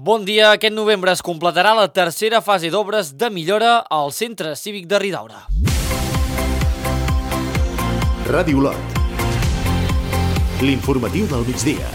Bon dia. Aquest novembre es completarà la tercera fase d'obres de millora al Centre Cívic de Ridaura. Ràdio Lot. L'informatiu del migdia.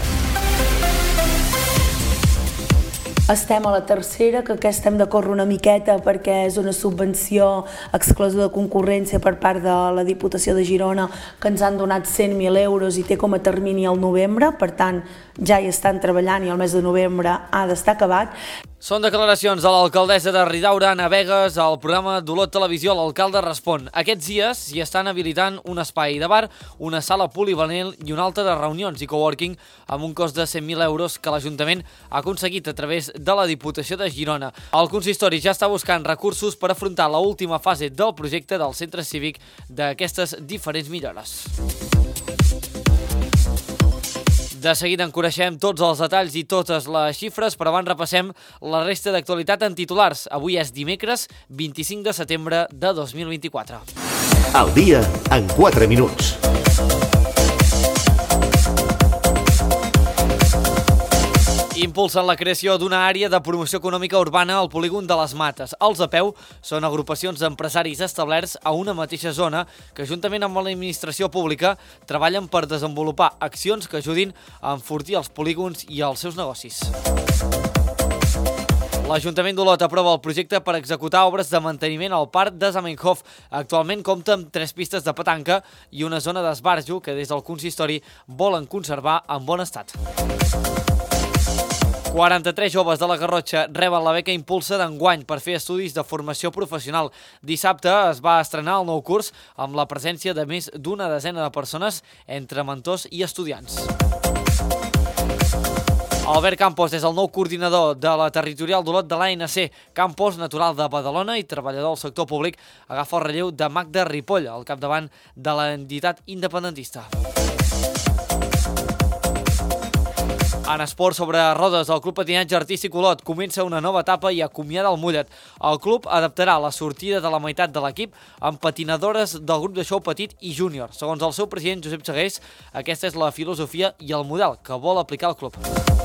Estem a la tercera, que aquesta hem de córrer una miqueta perquè és una subvenció exclosa de concurrència per part de la Diputació de Girona, que ens han donat 100.000 euros i té com a termini el novembre, per tant ja hi estan treballant i el mes de novembre ha d'estar acabat. Són declaracions de l'alcaldessa de Ridaura, Anna Vegas, al programa d'Olot Televisió. L'alcalde respon. Aquests dies s'hi estan habilitant un espai de bar, una sala polivalent i una altra de reunions i coworking amb un cost de 100.000 euros que l'Ajuntament ha aconseguit a través de la Diputació de Girona. El consistori ja està buscant recursos per afrontar l'última fase del projecte del centre cívic d'aquestes diferents millores. De seguida en coneixem tots els detalls i totes les xifres, però abans repassem la resta d'actualitat en titulars. Avui és dimecres 25 de setembre de 2024. Al dia en 4 minuts. Impulsen la creació d'una àrea de promoció econòmica urbana al polígon de les Mates. Els APEU són agrupacions d'empresaris establerts a una mateixa zona que, juntament amb l'administració pública, treballen per desenvolupar accions que ajudin a enfortir els polígons i els seus negocis. L'Ajuntament d'Olot aprova el projecte per executar obres de manteniment al parc de Zamenhof. Actualment compta amb 3 pistes de petanca i una zona d'esbarjo que des del consistori volen conservar en bon estat. 43 joves de la Garrotxa reben la beca Impulsa d'enguany per fer estudis de formació professional. Dissabte es va estrenar el nou curs amb la presència de més d'una desena de persones entre mentors i estudiants. Albert Campos és el nou coordinador de la territorial d'Olot de l'ANC. Campos, natural de Badalona i treballador del sector públic, agafa el relleu de Magda Ripoll al capdavant de l'entitat independentista. En esport sobre rodes, el Club Patinatge Artístic Olot comença una nova etapa i acomiada el Mollet. El club adaptarà la sortida de la meitat de l'equip amb patinadores del grup de show petit i júnior. Segons el seu president Josep Segués, aquesta és la filosofia i el model que vol aplicar el club.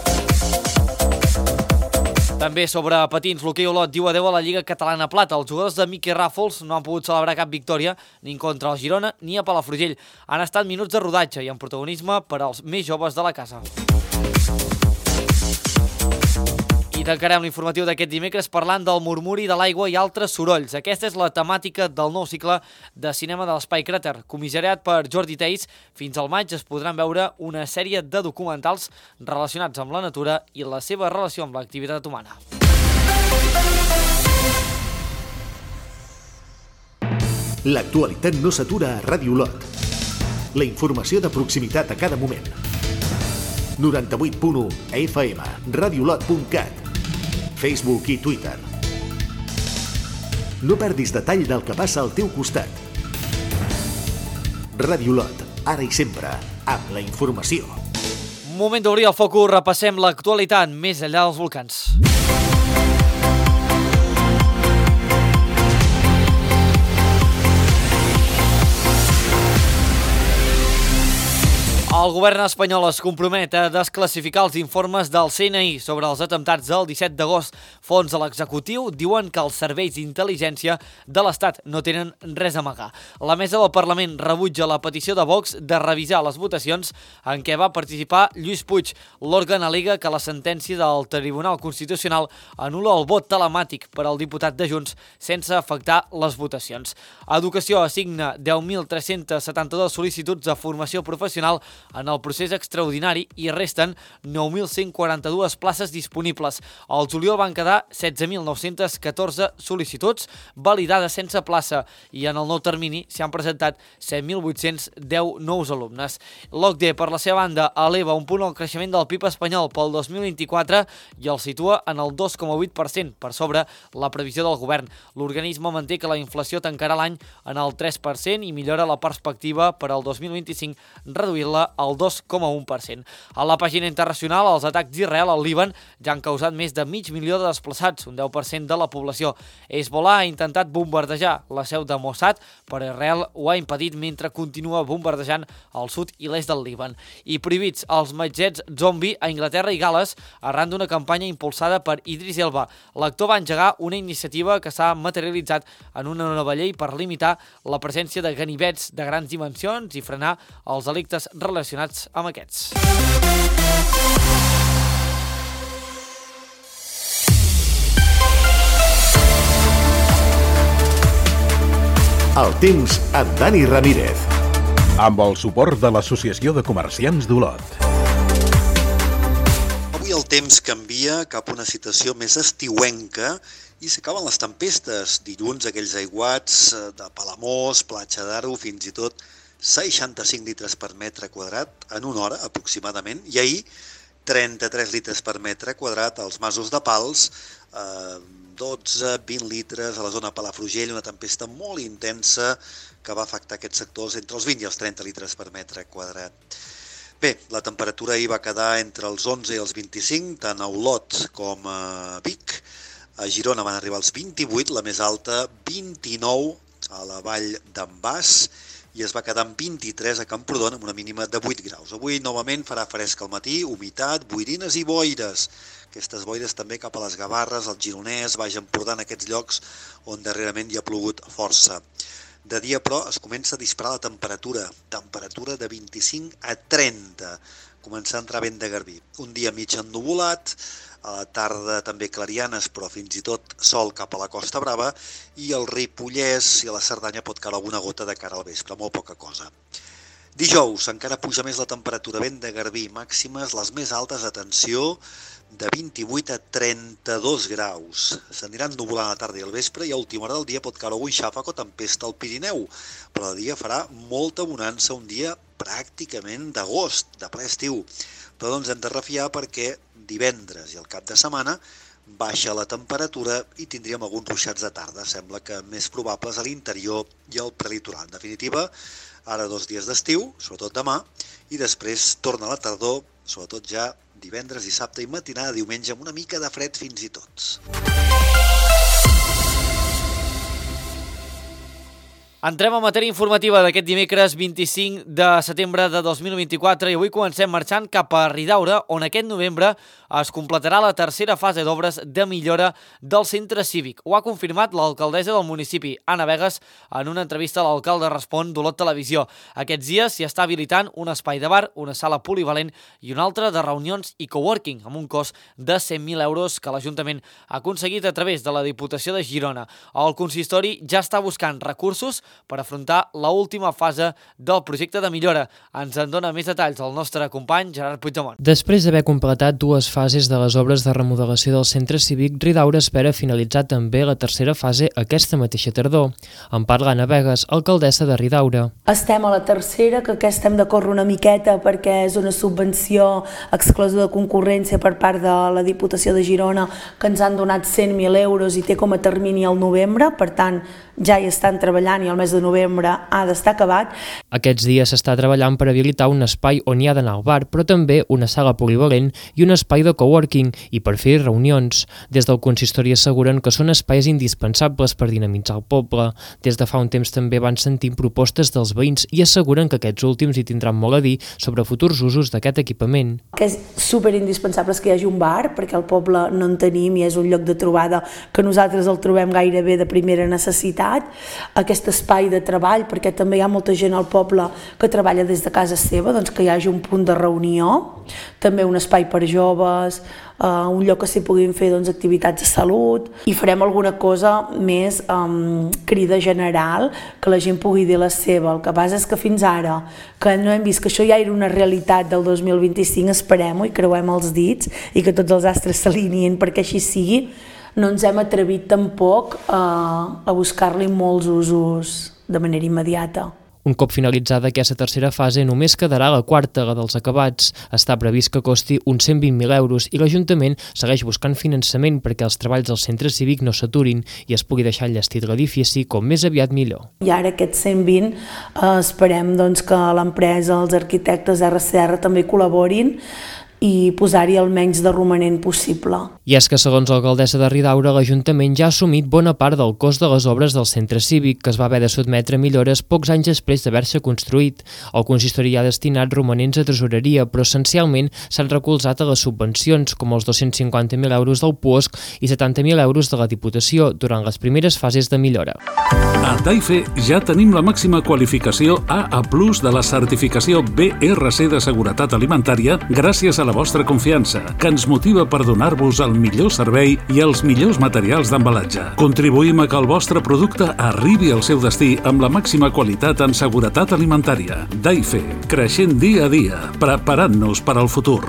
També sobre patins, l'hoquei Olot diu adeu a la Lliga Catalana Plata. Els jugadors de Miqui Ràfols no han pogut celebrar cap victòria ni contra el Girona ni a Palafrugell. Han estat minuts de rodatge i amb protagonisme per als més joves de la casa. I tancarem l'informatiu d'aquest dimecres parlant del murmuri de l'aigua i altres sorolls. Aquesta és la temàtica del nou cicle de cinema de l'Espai Cràter. Comissariat per Jordi Teis, fins al maig es podran veure una sèrie de documentals relacionats amb la natura i la seva relació amb l'activitat humana. L'actualitat no s'atura a Ràdio Lot. La informació de proximitat a cada moment. 98.1 FM, radiolot.cat, Facebook i Twitter. No perdis detall del que passa al teu costat. Ràdio Lot, ara i sempre, amb la informació. Moment d'obrir el focus, repassem l'actualitat més enllà dels volcans. El govern espanyol es compromet a desclassificar els informes del CNI sobre els atemptats del 17 d'agost. Fons de l'executiu diuen que els serveis d'intel·ligència de l'Estat no tenen res a amagar. La mesa del Parlament rebutja la petició de Vox de revisar les votacions en què va participar Lluís Puig. L'òrgan al·lega que la sentència del Tribunal Constitucional anul·la el vot telemàtic per al diputat de Junts sense afectar les votacions. Educació assigna 10.372 sol·licituds de formació professional en el procés extraordinari i resten 9.142 places disponibles. Al juliol van quedar 16.914 sol·licituds validades sense plaça i en el nou termini s'hi han presentat 7.810 nous alumnes. L'OCDE, per la seva banda, eleva un punt el creixement del PIB espanyol pel 2024 i el situa en el 2,8% per sobre la previsió del govern. L'organisme manté que la inflació tancarà l'any en el 3% i millora la perspectiva per al 2025 reduint-la al 2,1%. A la pàgina internacional, els atacs d'Israel al Líban ja han causat més de 500.000 de desplaçats, un 10% de la població. Hezbollah ha intentat bombardejar la seu de Mossad, però Israel ho ha impedit mentre continua bombardejant el sud i l'est del Líban. I prohibits els metgets zombi a Anglaterra i Gal·les arran d'una campanya impulsada per Idris Elba. L'actor va engegar una iniciativa que s'ha materialitzat en una nova llei per limitar la presència de ganivets de grans dimensions i frenar els delictes relacionats amb aquests. El temps amb Dani Ramírez. Amb el suport de l'Associació de Comerciants d'Olot. Avui el temps canvia cap a una situació més estiuenca i s'acaben les tempestes. Dilluns aquells aiguats de Palamós, Platja d'Aro, fins i tot 65 litres per metre quadrat en una hora aproximadament, i ahir 33 litres per metre quadrat als Masos de Pals, 12-20 litres a la zona Palafrugell, una tempesta molt intensa que va afectar aquests sectors entre els 20 i els 30 litres per metre quadrat. Bé, la temperatura ahir va quedar entre els 11 i els 25, tant a Olot com a Vic. A Girona van arribar als 28, la més alta 29 a la vall d'en Bas, i es va quedar amb 23 a Camprodon amb una mínima de 8 graus. Avui novament farà fresc al matí, humitat, boirines i boires. Aquestes boires també cap a les Gavarres, al Gironès, Baix Empordà, en aquests llocs on darrerament hi ha plogut força. De dia, però, es comença a disparar la temperatura de 25 a 30, començar a entrar vent de garbí. Un dia mig ennuvolat, a la tarda també clarianes, però fins i tot sol cap a la Costa Brava, i el Ripollès i la Cerdanya pot caure alguna gota de cara al vespre, molt poca cosa. Dijous encara puja més la temperatura, vent de garbí, màximes les més altes, atenció, de 28 a 32 graus. S'aniran nuvolant a la tarda i al vespre i a última hora del dia pot caure algun xàfec o tempesta al Pirineu, però el dia farà molta bonança, un dia pràcticament d'agost, de ple estiu. Però doncs hem de refiar perquè divendres i el cap de setmana baixa la temperatura i tindríem alguns ruixats de tarda. Sembla que més probables a l'interior i al prelitoral. En definitiva, ara 2 dies d'estiu, sobretot demà, i després torna la tardor, sobretot ja divendres, dissabte i matinada, diumenge, amb una mica de fred fins i tot. Entrem a matèria informativa d'aquest dimecres 25 de setembre de 2024 i avui comencem marxant cap a Ridaura, on aquest novembre es completarà la tercera fase d'obres de millora del centre cívic. Ho ha confirmat l'alcaldessa del municipi, Anna Vegas, en una entrevista a l'alcalde Respon d'Olot Televisió. Aquests dies s'hi està habilitant un espai de bar, una sala polivalent i un altre de reunions i coworking, amb un cost de 100.000 euros que l'Ajuntament ha aconseguit a través de la Diputació de Girona. El consistori ja està buscant recursos per afrontar l'última fase del projecte de millora. Ens en dona més detalls el nostre company Gerard Puigdemont. Després d'haver completat 2 fases de les obres de remodelació del centre cívic, Ridaura espera finalitzar també la tercera fase aquesta mateixa tardor. En parla Anna Vegas, alcaldessa de Ridaura. Estem a la tercera, que aquesta hem de córrer una miqueta perquè és una subvenció exclosa de concurrència per part de la Diputació de Girona, que ens han donat 100.000 euros i té com a termini el novembre, per tant ja hi estan treballant i el mes de novembre ha d'estar acabat. Aquests dies s'està treballant per habilitar un espai on hi ha d'anar al bar, però també una sala polivalent i un espai de coworking i per fer reunions. Des del consistori asseguren que són espais indispensables per dinamitzar el poble. Des de fa un temps també van sentint propostes dels veïns i asseguren que aquests últims hi tindran molt a dir sobre futurs usos d'aquest equipament. Que és superindispensable que hi hagi un bar, perquè al poble no en tenim i és un lloc de trobada que nosaltres el trobem gairebé de primera necessitat. Aquest espai de treball, perquè també hi ha molta gent al poble que treballa des de casa seva, doncs que hi hagi un punt de reunió, també un espai per joves, un lloc que s'hi puguin fer doncs, activitats de salut, i farem alguna cosa més crida general, que la gent pugui dir la seva. El que passa és que fins ara, que no hem vist que això ja era una realitat del 2025, esperem-ho i creuem els dits i que tots els astres s'alineen perquè així sigui. No ens hem atrevit tampoc a buscar-li molts usos de manera immediata. Un cop finalitzada aquesta tercera fase, només quedarà la quarta, la dels acabats. Està previst que costi uns 120.000 euros i l'Ajuntament segueix buscant finançament perquè els treballs del centre cívic no s'aturin i es pugui deixar enllestit l'edifici com més aviat millor. I ara aquests 120 esperem que l'empresa, els arquitectes RCR també col·laborin i posar-hi el menys de romanent possible. I és que, segons l'alcaldessa de Ridaura, l'Ajuntament ja ha assumit bona part del cost de les obres del centre cívic, que es va haver de sotmetre a millores pocs anys després d'haver-se construït. El consistori ha destinat romanents a tresoreria, però essencialment s'han recolzat a les subvencions, com els 250.000 euros del PUOSC i 70.000 euros de la Diputació, durant les primeres fases de millora. A Taife ja tenim la màxima qualificació AA+ de la certificació BRC de Seguretat Alimentària gràcies a la vostra confiança, que ens motiva per donar-vos el millor servei i els millors materials d'embalatge. Contribuïm a que el vostre producte arribi al seu destí amb la màxima qualitat en seguretat alimentària. Taife, creixent dia a dia, preparant-nos per al futur.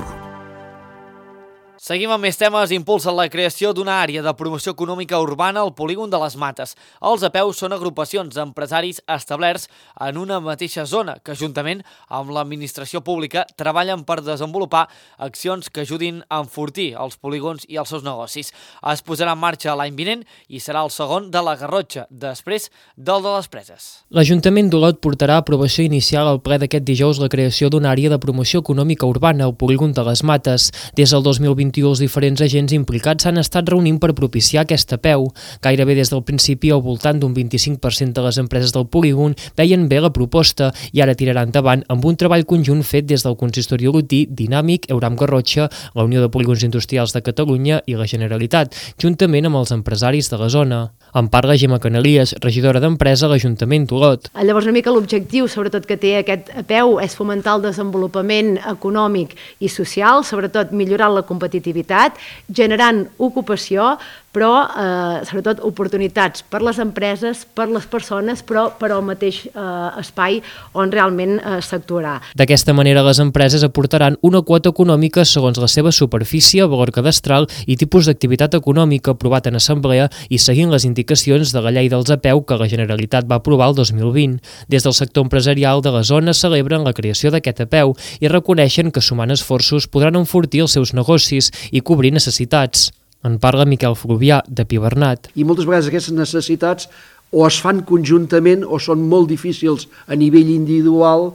Seguim amb més temes. Impulsen la creació d'una àrea de promoció econòmica urbana al polígon de les Mates. Els APEU són agrupacions d'empresaris establerts en una mateixa zona que, juntament amb l'administració pública, treballen per desenvolupar accions que ajudin a enfortir els polígons i els seus negocis. Es posarà en marxa l'any vinent i serà el segon de la Garrotxa, després del de les Preses. L'Ajuntament d'Olot portarà a aprovació inicial al ple d'aquest dijous la creació d'una àrea de promoció econòmica urbana al polígon de les Mates. Des del 2021 els diferents agents implicats s'han estat reunint per propiciar aquesta APEU. Gairebé des del principi, al voltant d'un 25% de les empreses del polígon veien bé la proposta i ara tirarà endavant amb un treball conjunt fet des del consistori olotí, Dinàmic, Euram Garrotxa, la Unió de Polígons Industrials de Catalunya i la Generalitat, juntament amb els empresaris de la zona. En parla Gemma Canalies, regidora d'Empresa a l'Ajuntament d'Olot. Llavors, una mica l'objectiu, sobretot que té aquest APEU, és fomentar el desenvolupament econòmic i social, sobretot millorant la competitivitat, generant ocupació, però sobretot oportunitats per les empreses, per les persones, però per al mateix espai on realment s'actuarà. D'aquesta manera, les empreses aportaran una quota econòmica segons la seva superfície, valor cadastral i tipus d'activitat econòmica aprovat en assemblea i seguint les indicacions de la llei dels APEU que la Generalitat va aprovar el 2020. Des del sector empresarial de la zona celebren la creació d'aquest APEU i reconeixen que sumant esforços podran enfortir els seus negocis i cobrir necessitats. En parla Miquel Fluvià, de Pibernat. I moltes vegades aquestes necessitats o es fan conjuntament o són molt difícils a nivell individual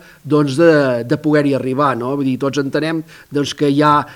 de poder-hi arribar. No? Vull dir, tots entenem que hi ha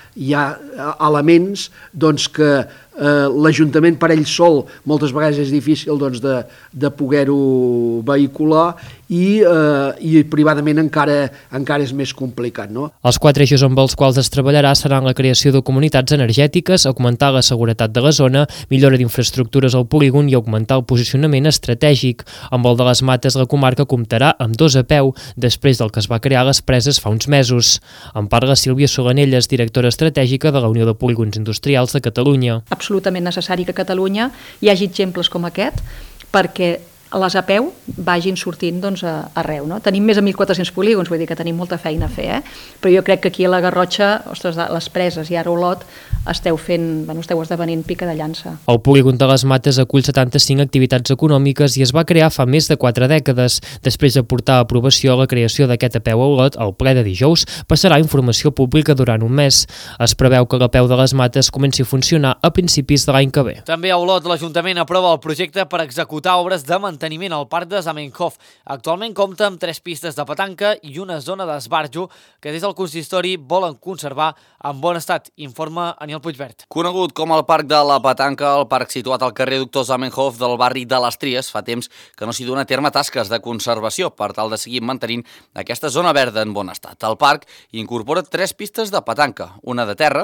elements que l'Ajuntament per ell sol moltes vegades és difícil de poder-ho vehicular i privadament encara és més complicat. No? Els 4 eixos amb els quals es treballarà seran la creació de comunitats energètiques, augmentar la seguretat de la zona, millora d'infraestructures al polígon i augmentar el posicionament estratègic. Amb el de les Mates, la comarca comptarà amb 2 APEU, després del que es va crear a les Preses fa uns mesos. En parla Sílvia Solanelles, directora estratègica de la Unió de Polígons Industrials de Catalunya. Absolutament necessari que a Catalunya hi hagi exemples com aquest perquè les APEU vagin sortint arreu. No? Tenim més de 1.400 polígons, vull dir que tenim molta feina a fer, però jo crec que aquí a la Garrotxa, les Preses i ara Olot, esteu esdevenint pica de llança. El polígon de les Mates acull 75 activitats econòmiques i es va crear fa més de 4 dècades. Després de portar a aprovació la creació d'aquest APEU a Olot, el ple de dijous passarà a informació pública durant un mes. Es preveu que l'APEU de les Mates comenci a funcionar a principis de l'any que ve. També a Olot, l'Ajuntament aprova el projecte per executar obres de manteniment al parc de Zamenhof. Actualment compta amb 3 pistes de petanca i una zona d'esbarjo que des del consistori volen conservar en bon estat, informa Aniel Puigvert. Conegut com el Parc de la Petanca, el parc situat al carrer Doctor Zamenhof del barri de les Tries, fa temps que no s'hi duen a terme tasques de conservació per tal de seguir mantenint aquesta zona verda en bon estat. El parc incorpora 3 pistes de petanca, una de terra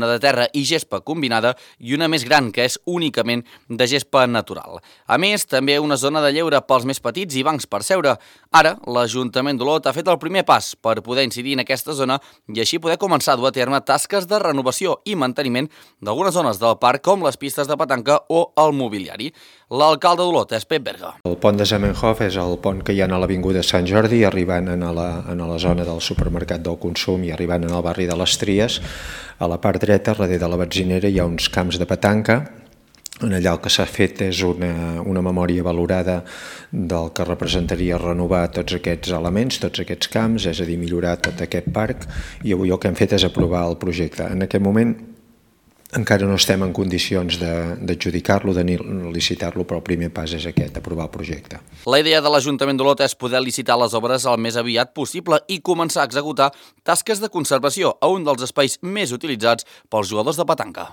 i gespa combinada i una més gran que és únicament de gespa natural. A més, també una zona de lleure pels més petits i bancs per seure. Ara, l'Ajuntament d'Olot ha fet el primer pas per poder incidir en aquesta zona i així poder començar a dur a terme tasques de renovació i manteniment d'algunes zones del parc com les pistes de petanca o el mobiliari. L'alcalde d'Olot és Pep Berga. El pont de Zamenhof és el pont que hi ha a l'avinguda Sant Jordi, arribant a la zona del supermercat del consum i arribant al barri de les Tries. A la part dreta, darrere de la benzinera, hi ha uns camps de petanca allà el que s'ha fet és una memòria valorada del que representaria renovar tots aquests elements, tots aquests camps, és a dir, millorar tot aquest parc, i avui el que hem fet és aprovar el projecte. En aquest moment encara no estem en condicions d'adjudicar-lo, de licitar-lo, però el primer pas és aquest, aprovar el projecte. La idea de l'Ajuntament d'Olot és poder licitar les obres el més aviat possible i començar a executar tasques de conservació a un dels espais més utilitzats pels jugadors de petanca.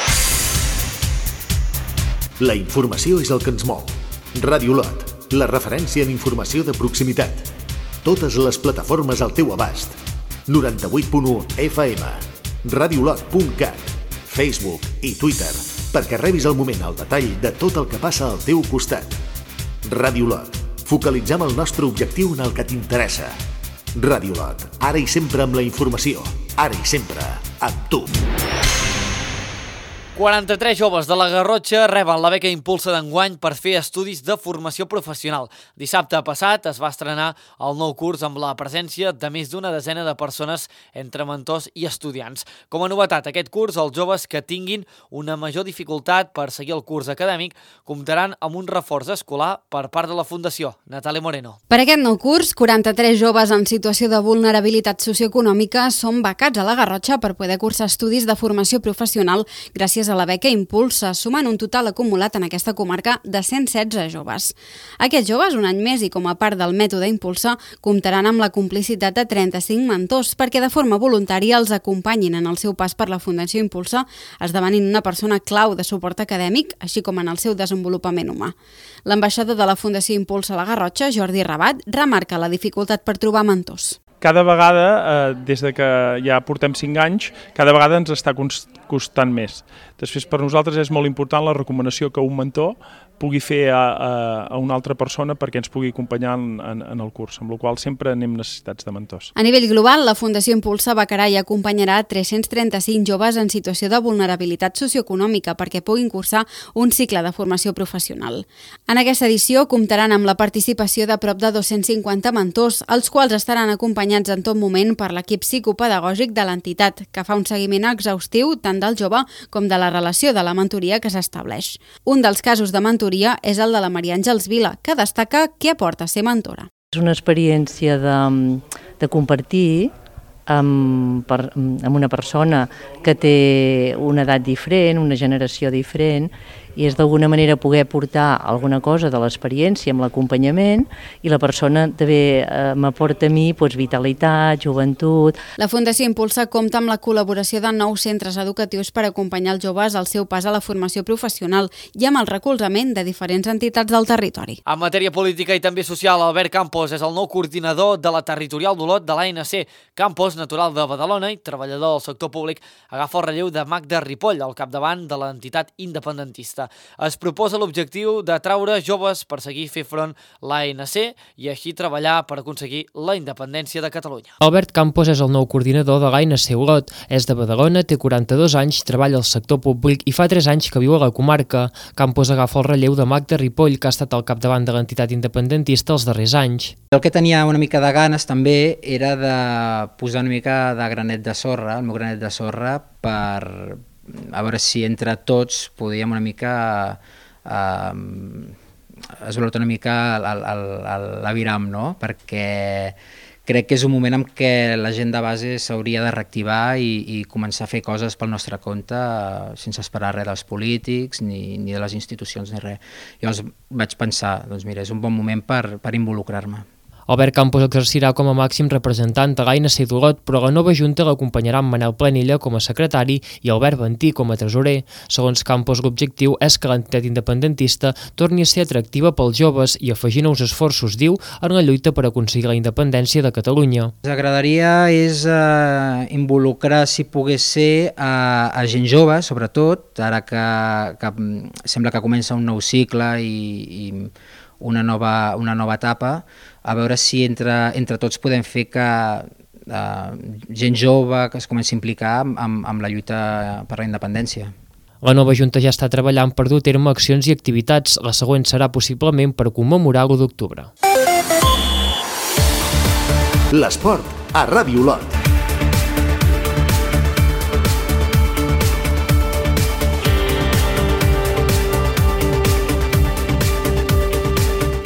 La informació és el que ens mou. Ràdio Olot, la referència en informació de proximitat. Totes les plataformes al teu abast. 98.1 FM, radiolot.cat, Facebook i Twitter, perquè rebis al moment el detall de tot el que passa al teu costat. Ràdio Olot, focalitzem el nostre objectiu en el que t'interessa. Ràdio Olot, ara i sempre amb la informació, ara i sempre amb tu. 43 joves de la Garrotxa reben la beca Impulsa d'enguany per fer estudis de formació professional. Dissabte passat es va estrenar el nou curs amb la presència de més d'una desena de persones entre mentors i estudiants. Com a novetat, aquest curs, els joves que tinguin una major dificultat per seguir el curs acadèmic comptaran amb un reforç escolar per part de la Fundació. Natàlia Moreno. Per aquest nou curs, 43 joves en situació de vulnerabilitat socioeconòmica són becats a la Garrotxa per poder cursar estudis de formació professional gràcies a la beca Impulsa, sumant un total acumulat en aquesta comarca de 116 joves. Aquests joves, un any més i com a part del mètode Impulsa, comptaran amb la complicitat de 35 mentors perquè de forma voluntària els acompanyin en el seu pas per la Fundació Impulsa, esdevenint una persona clau de suport acadèmic, així com en el seu desenvolupament humà. L'ambaixador de la Fundació Impulsa a la Garrotxa, Jordi Rabat, remarca la dificultat per trobar mentors. Cada vegada, des de que ja portem 5 anys, cada vegada ens està costant més. Després, per nosaltres és molt important la recomanació que un mentor pugui fer a una altra persona perquè ens pugui acompanyar en el curs, amb la qual sempre anem necessitats de mentors. A nivell global, la Fundació Impulsa becarà i acompanyarà 335 joves en situació de vulnerabilitat socioeconòmica perquè puguin cursar un cicle de formació professional. En aquesta edició comptaran amb la participació de prop de 250 mentors, els quals estaran acompanyats en tot moment per l'equip psicopedagògic de l'entitat, que fa un seguiment exhaustiu tant del jove com de la relació de la mentoria que s'estableix. Un dels casos de mentoria és el de la Maria Àngels Vila, que destaca què aporta ser mentora. És una experiència de compartir amb una persona que té una edat diferent, una generació diferent, i és d'alguna manera poder portar alguna cosa de l'experiència amb l'acompanyament i la persona també m'aporta a mi vitalitat, joventut. La Fundació Impulsa compta amb la col·laboració de 9 centres educatius per acompanyar els joves al seu pas a la formació professional i amb el recolzament de diferents entitats del territori. En matèria política i també social, Albert Campos és el nou coordinador de la territorial d'Olot de l'ANC. Campos, natural de Badalona i treballador del sector públic, agafa el relleu de Magda Ripoll al capdavant de l'entitat independentista. Es proposa l'objectiu d'atraure joves per seguir fer front l'ANC i així treballar per aconseguir la independència de Catalunya. Albert Campos és el nou coordinador de l'ANC Olot. És de Badalona, té 42 anys, treballa al sector públic i fa 3 anys que viu a la comarca. Campos agafa el relleu de Magda Ripoll, que ha estat al capdavant de l'entitat independentista els darrers anys. El que tenia una mica de ganes també era de posar una mica de granet de sorra, el meu granet de sorra, per a veure si entre tots podíem una mica esvalotar una mica l'aviram, no? Perquè crec que és un moment en què la gent de base s'hauria de reactivar i començar a fer coses pel nostre compte sense esperar res dels polítics ni de les institucions ni res. Llavors vaig pensar, doncs mira, és un bon moment per involucrar-me. Albert Campos exercirà com a màxim representant de l'ANC d'Olot, però la nova junta l'acompanyarà amb Manel Planella com a secretari i Albert Ventí com a tresorer. Segons Campos, l'objectiu és que l'entitat independentista torni a ser atractiva pels joves i afegir nous esforços, diu, en la lluita per aconseguir la independència de Catalunya. Ens agradaria és involucrar, si pogués ser, a gent jove, sobretot, ara que sembla que comença un nou cicle i una nova etapa, a veure si entre tots podem fer que gent jove que es comenci a implicar amb la lluita per la independència. La nova Junta ja està treballant per dur a terme accions i activitats. La següent serà possiblement per commemorar l'1 d'octubre. L'esport a Ràdio Olot.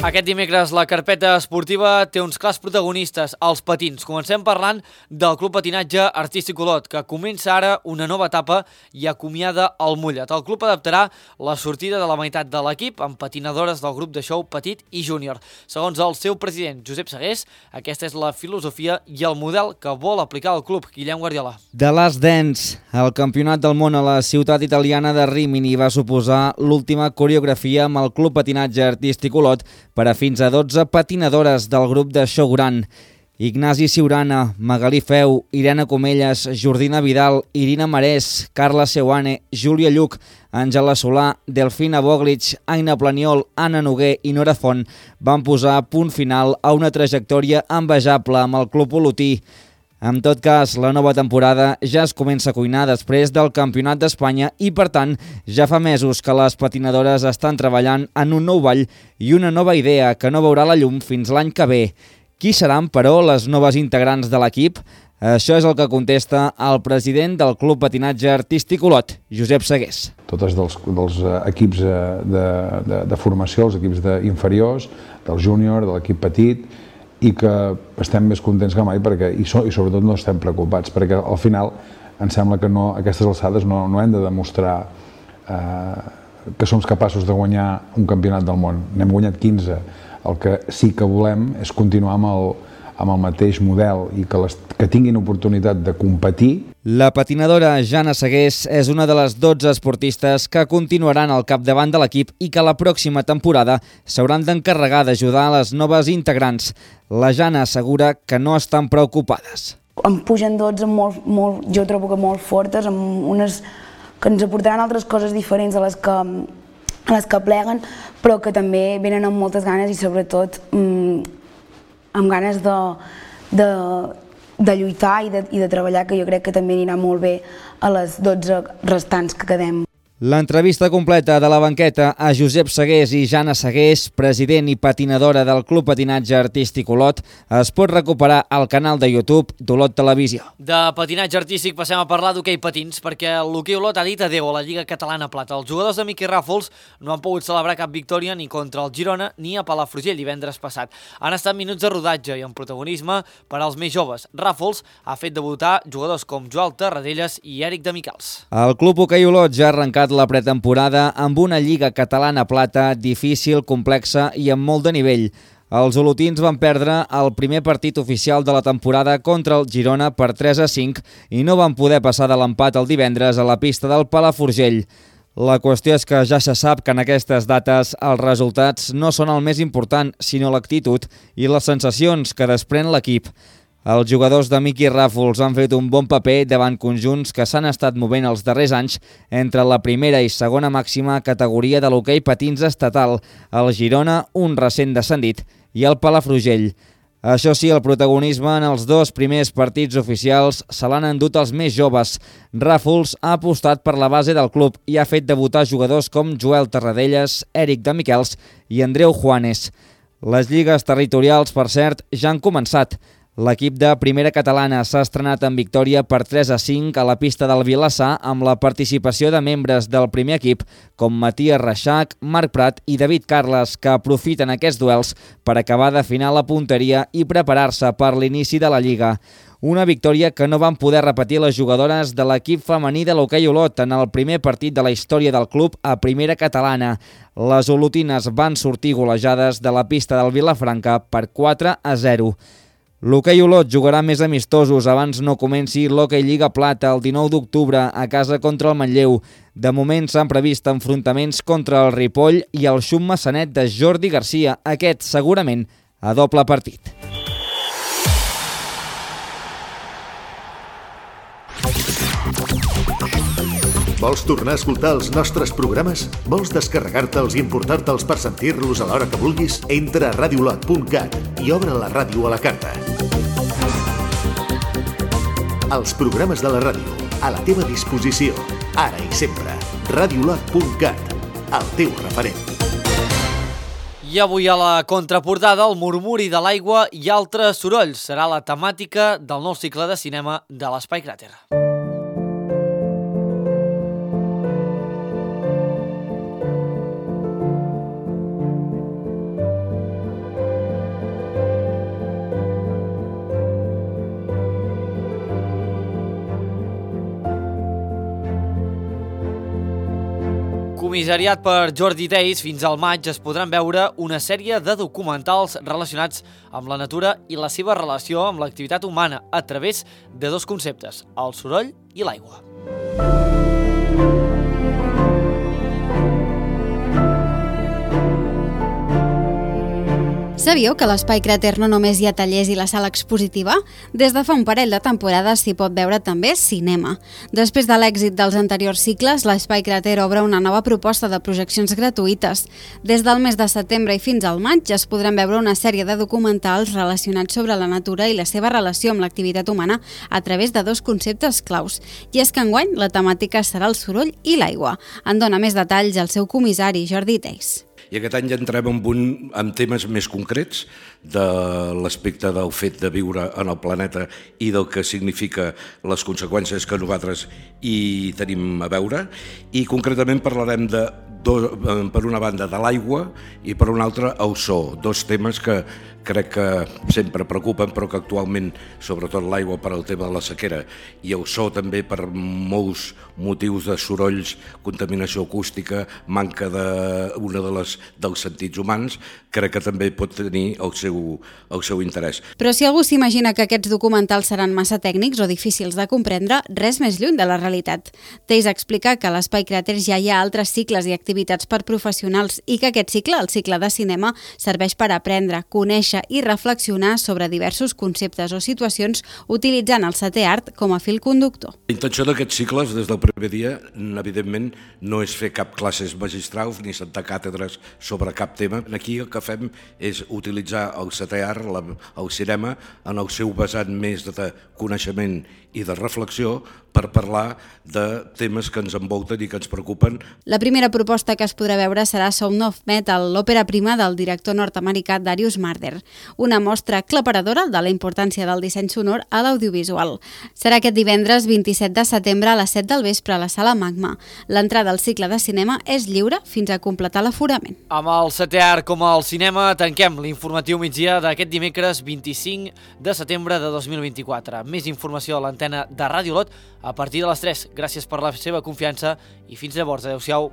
Aquest dimecres la carpeta esportiva té uns clars protagonistes, els patins. Comencem parlant del Club Patinatge Artístic Olot, que comença ara una nova etapa i acomiada el mullet. El club adaptarà la sortida de la meitat de l'equip amb patinadores del grup de show petit i júnior. Segons el seu president, Josep Segués, aquesta és la filosofia i el model que vol aplicar el club. Guillem Guardiola. The Last Dance, el campionat del món a la ciutat italiana de Rimini, va suposar l'última coreografia amb el Club Patinatge Artístic Olot per a fins a 12 patinadores del grup de show gran. Ignasi Siurana, Magalí Feu, Irene Comelles, Jordina Vidal, Irina Marès, Carla Seuane, Júlia Lluc, Àngela Solà, Delfina Boglic, Aina Planiol, Anna Noguer i Nora Font van posar punt final a una trajectòria envejable amb el club olotí. En tot cas, la nova temporada ja es comença a cuinar després del Campionat d'Espanya i, per tant, ja fa mesos que les patinadores estan treballant en un nou ball i una nova idea que no veurà la llum fins l'any que ve. Qui seran, però, les noves integrants de l'equip? Això és el que contesta el president del Club Patinatge Artístic Olot, Josep Segués. Tots dels equips de formació, els equips inferiors, del júnior, de l'equip petit, i que estem més contents que mai i sobretot no estem preocupats, perquè al final em sembla que a aquestes alçades no hem de demostrar que som capaços de guanyar un campionat del món. N'hem guanyat 15. El que sí que volem és continuar amb el mateix model i que tinguin oportunitat de competir. La patinadora Jana Segués és una de les 12 esportistes que continuaran al capdavant de l'equip i que la pròxima temporada s'hauran d'encarregar d'ajudar a les noves integrants. La Jana assegura que no estan preocupades. Em pugen 12 jo trobo que molt fortes, amb unes que ens aportaran altres coses diferents a les que pleguen, però que també venen amb moltes ganes i sobretot amb ganes de lluitar i de treballar, que jo crec que també anirà molt bé a les 12 restants que quedem. L'entrevista completa de la banqueta a Josep Segués i Jana Segués, president i patinadora del Club Patinatge Artístic Olot, es pot recuperar al canal de YouTube d'Olot Televisió. De patinatge artístic passem a parlar d'hoquei patins, perquè l'hoquei Olot ha dit adeu a la Lliga Catalana Plata. Els jugadors de Miqui Ràfols no han pogut celebrar cap victòria ni contra el Girona ni a Palafrugell divendres passat. Han estat minuts de rodatge i en protagonisme per als més joves. Ràfols ha fet debutar jugadors com Joel Tarradellas i Eric de Miquels. El Club Hoquei Olot ja ha arrencat la pretemporada amb una Lliga Catalana Plata difícil, complexa i amb molt de nivell. Els olotins van perdre el primer partit oficial de la temporada contra el Girona per 3-5 i no van poder passar de l'empat el divendres a la pista del Palafrugell. La qüestió és que ja se sap que en aquestes dates els resultats no són el més important, sinó l'actitud i les sensacions que desprèn l'equip. Els jugadors de Miqui Ràfols han fet un bon paper davant conjunts que s'han estat movent els darrers anys entre la primera i segona màxima categoria de l'hoquei patins estatal, el Girona, un recent descendit, i el Palafrugell. Això sí, el protagonisme en els dos primers partits oficials se l'han endut els més joves. Ràfols ha apostat per la base del club i ha fet debutar jugadors com Joel Tarradellas, Eric de Miquels i Andreu Juanes. Les lligues territorials, per cert, ja han començat. L'equip de primera catalana s'ha estrenat en victòria per 3-5 a la pista del Vilassar amb la participació de membres del primer equip com Matías Reixac, Marc Prat i David Carles, que aprofiten aquests duels per acabar d'afinar la punteria i preparar-se per l'inici de la Lliga. Una victòria que no van poder repetir les jugadores de l'equip femení de l'hoquei Olot en el primer partit de la història del club a primera catalana. Les olotines van sortir golejades de la pista del Vilafranca per 4-0. L'hoquei Olot jugarà més amistosos abans no comenci l'Hoquei Lliga Plata el 19 d'octubre a casa contra el Manlleu. De moment s'han previst enfrontaments contra el Ripoll i el Xum Massanet de Jordi Garcia, aquest segurament a doble partit. Vols tornar a escoltar els nostres programes? Vols descarregar-te'ls i importar-te'ls per sentir-los a l'hora que vulguis? Entra a radiolot.cat i obre la ràdio a la carta. Els programes de la ràdio, a la teva disposició, ara i sempre. Radiolot.cat, el teu referent. I avui a la contraportada, el murmuri de l'aigua i altres sorolls. Serà la temàtica del nou cicle de cinema de l'Espai Cràter. Comissariat per Jordi Teis, fins al maig es podran veure una sèrie de documentals relacionats amb la natura i la seva relació amb l'activitat humana a través de dos conceptes, el soroll i l'aigua. Sabíeu que a l'Espai Cràter no només hi ha tallers i la sala expositiva? Des de fa un parell de temporades s'hi pot veure també cinema. Després de l'èxit dels anteriors cicles, l'Espai Cràter obre una nova proposta de projeccions gratuïtes. Des del mes de setembre i fins al maig es podran veure una sèrie de documentals relacionats sobre la natura i la seva relació amb l'activitat humana a través de dos conceptes claus. I és que enguany la temàtica serà el soroll i l'aigua. En dona més detalls el seu comissari, Jordi Teis. I aquest any ja entrem amb temes més concrets de l'aspecte del fet de viure en el planeta i del que significa les conseqüències que nosaltres hi tenim a veure. I concretament parlarem per una banda de l'aigua i per una altra el so, dos temes que crec que sempre preocupen, però que actualment, sobretot l'aigua per al tema de la sequera i el so també per molts motius de sorolls, contaminació acústica, manca d'una dels sentits humans, crec que també pot tenir el seu interès. Però si algú s'imagina que aquests documentals seran massa tècnics o difícils de comprendre, res més lluny de la realitat. Teis explica que a l'Espai Cràter ja hi ha altres cicles i activitats per professionals i que aquest cicle, el cicle de cinema, serveix per aprendre, conèixer i reflexionar sobre diversos conceptes o situacions utilitzant el setè art com a fil conductor. La intenció d'aquests cicles, des del primer dia, evidentment, no és fer cap classes magistrals ni sentar càtedres sobre cap tema. Aquí el que fem és utilitzar el setè art, el cinema, en el seu vessant més de coneixement i de reflexió per parlar de temes que ens envolten i que ens preocupen. La primera proposta que es podrà veure serà Sound of Metal, l'òpera prima del director nord-americà Darius Marder, una mostra aclaparadora de la importància del disseny sonor a l'audiovisual. Serà aquest divendres 27 de setembre a les 7 del vespre a la Sala Magma. L'entrada al cicle de cinema és lliure fins a completar l'aforament. Amb el setè art com al cinema tanquem l'informatiu migdia d'aquest dimecres 25 de setembre de 2024. Més informació a l'antena de Ràdio Olot a partir de les 3. Gràcies per la seva confiança i fins llavors. Adéu-siau.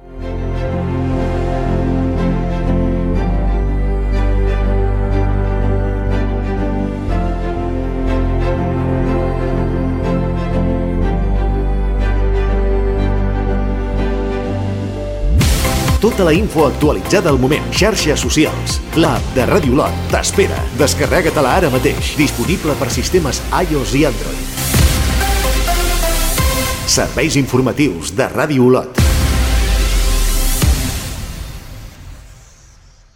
Tota la info actualitzada al moment. Xarxes socials. L'app de Ràdio Olot t'espera. Descarrega-te-la ara mateix. Disponible per sistemes iOS i Android. Serveis informatius de Ràdio Olot.